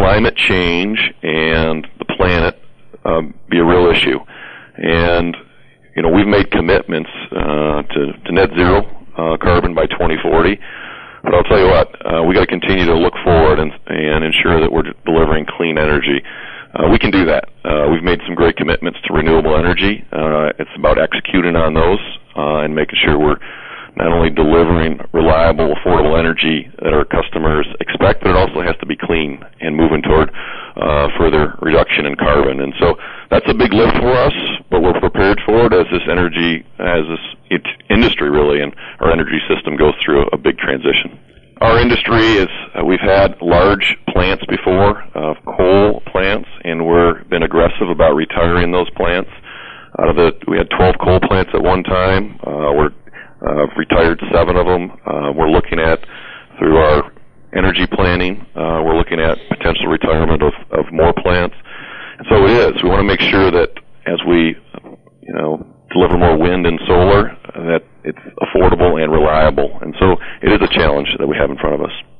climate change and the planet be a real issue. And, we've made commitments to net zero carbon by 2040. But I'll tell you what, we got to continue to look forward and ensure that we're delivering clean energy. We can do that. We've made some great commitments to renewable energy. It's about executing on those and making sure we're not only delivering reliable, affordable energy that our customers expect, but it also has to be clean and moving toward further reduction in carbon. And so that's a big lift for us, but we're prepared for it as this industry really and our energy system goes through a big transition. Our industry is, we've had large plants before, coal plants, and we've been aggressive about retiring those plants. We had 12 coal plants at one time. We're retired 7 of them. We're looking at, through our energy planning, we're looking at potential retirement of more plants. And so it is. We want to make sure that as we, deliver more wind and solar, that it's affordable and reliable. And so it is a challenge that we have in front of us.